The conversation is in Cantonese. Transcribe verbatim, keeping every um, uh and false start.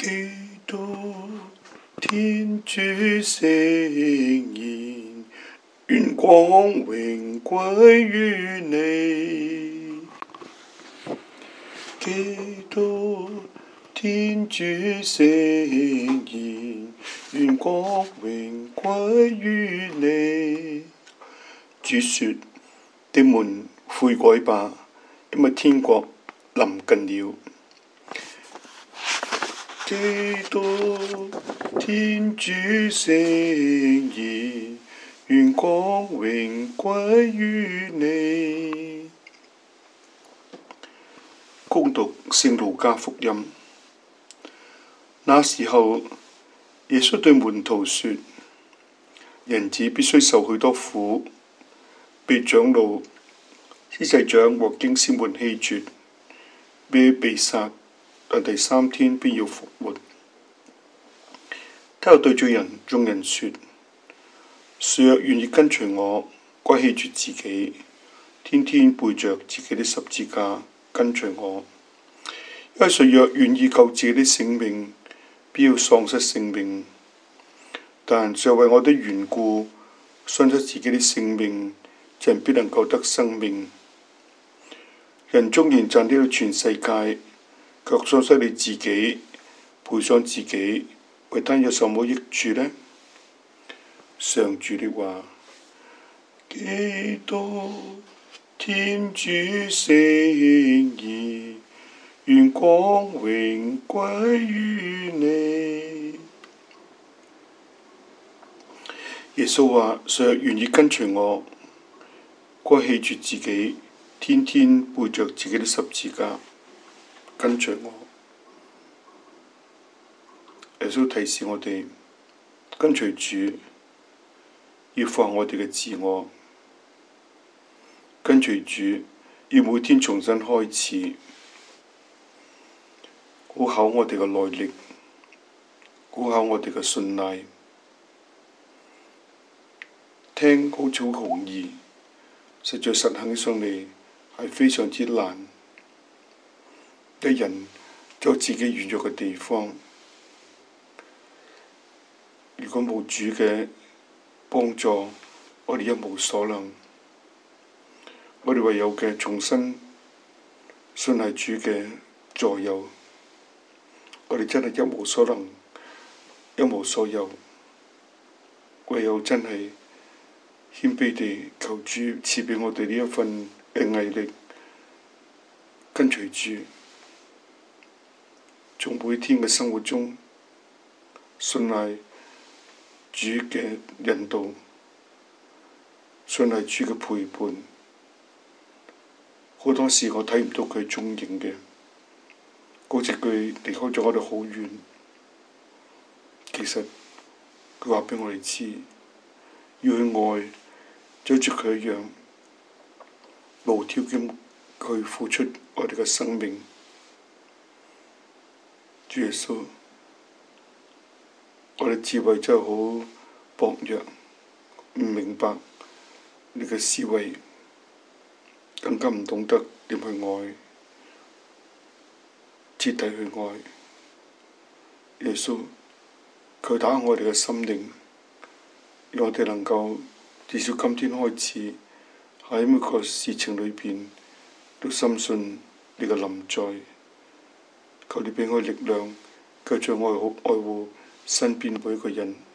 基督天主聖言，願光榮歸於你。基督天主聖言，願光榮歸於你。主說：你們悔改吧，因為天國臨近了。基督天主聖言，願光榮歸於你。恭讀聖路加福音。那時候，耶穌對門徒說：人子必須受許多苦，被長老、司祭長和經師們棄絕，被被殺，但第三天必要復活。他又對著人眾人說：誰若願意跟隨我，該棄絕自己，天天背着自己的十字架跟隨我。因為誰若願意救自己的性命，必要喪失性命。但誰為我的緣故喪失自己的性命，這人必能夠得生命。人縱然賺得了全世界，卻喪失你自己，賠上自己，為他有什麼益處呢？上主的話。基督天主聖言，願光榮歸於你。耶穌話：誰若願意跟隨我，該棄絕自己，天天背着自己的十字架跟隨我。耶穌提示我哋跟隨主要放我哋嘅自我，跟隨主要每天重新開始，好考我哋嘅耐力，好考我哋嘅信賴。聽好似好容易，實在實行上嚟係非常之難。一人有自己軟弱嘅地方，如果冇主嘅幫助，我哋一無所能。我哋唯有嘅重新信賴主嘅助佑，我哋真係一無所能，一無所有。唯有真係謙卑地求主賜畀我哋呢一份嘅毅力，跟隨主，從每天嘅生活中信賴主嘅引導，信賴主嘅陪伴。好多時我睇唔到佢蹤影嘅，好似佢離開咗我哋好遠。其實佢話畀我哋知，要去愛，就好似佢一樣，無條件去付出我哋嘅生命。主耶穌，我哋智慧真係好薄弱，唔明白你嘅思維，更加唔懂得點去愛，徹底去愛。耶穌，佢打開我哋嘅心靈，讓我哋能夠至少今天開始喺每個事情裏邊都深信你嘅臨在。求你畀我力量，繼續愛好愛護身邊每一個人。